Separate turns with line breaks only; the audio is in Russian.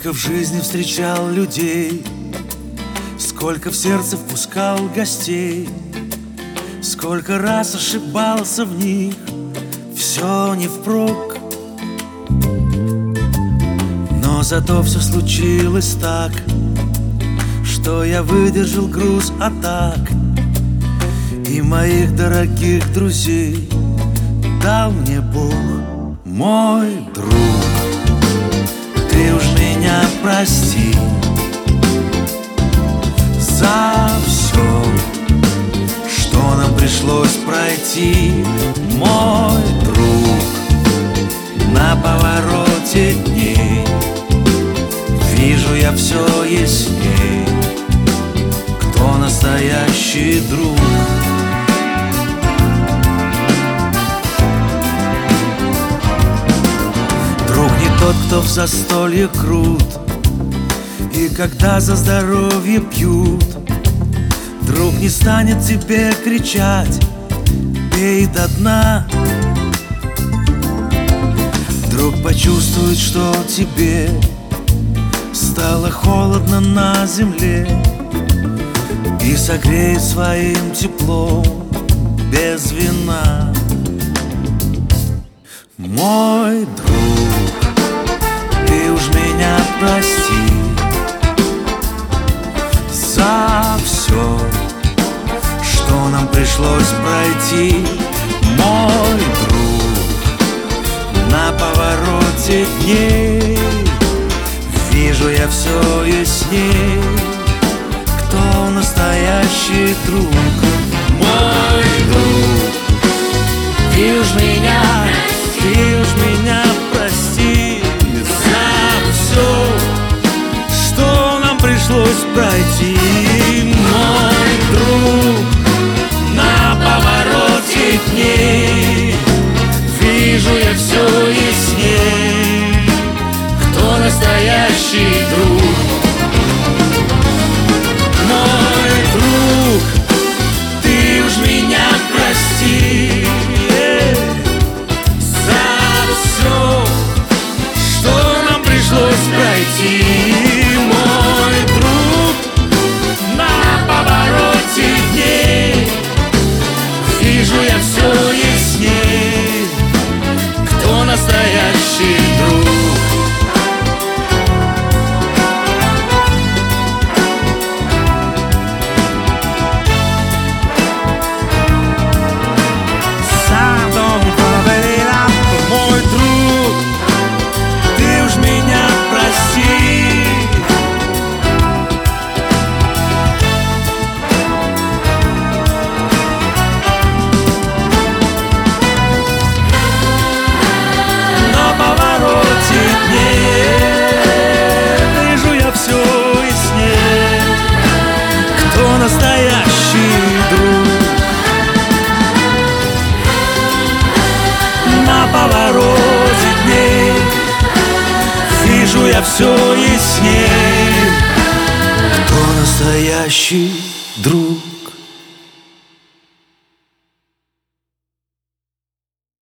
Сколько в жизни встречал людей, сколько в сердце впускал гостей, сколько раз ошибался в них, все не впрок. Но зато все случилось так, что я выдержал груз атак, и моих дорогих друзей дал мне Бог. Мой друг, ты уж меня прости за все, что нам пришлось пройти. Мой друг, на повороте дней вижу я все ясней, кто настоящий друг. Друг не тот, кто в застолье крут, и когда за здоровье пьют. Друг не станет тебе кричать: пей до дна. Друг почувствует, что тебе стало холодно на земле, и согреет своим теплом без вина. Мой друг, ты уж меня прости за все, что нам пришлось пройти. Мой друг, на повороте дней вижу я все ясней, кто настоящий друг. Мой друг, ты уж меня прости за все, что нам пришлось пройти. Мой друг, на повороте дней вижу я все ясней, кто настоящий друг. Мой друг, ты уж меня прости за все, что нам пришлось пройти. Мой друг, на повороте дней вижу я все ясней, кто настоящий друг. Настоящий друг. На повороте дней вижу я все ясней, кто настоящий друг.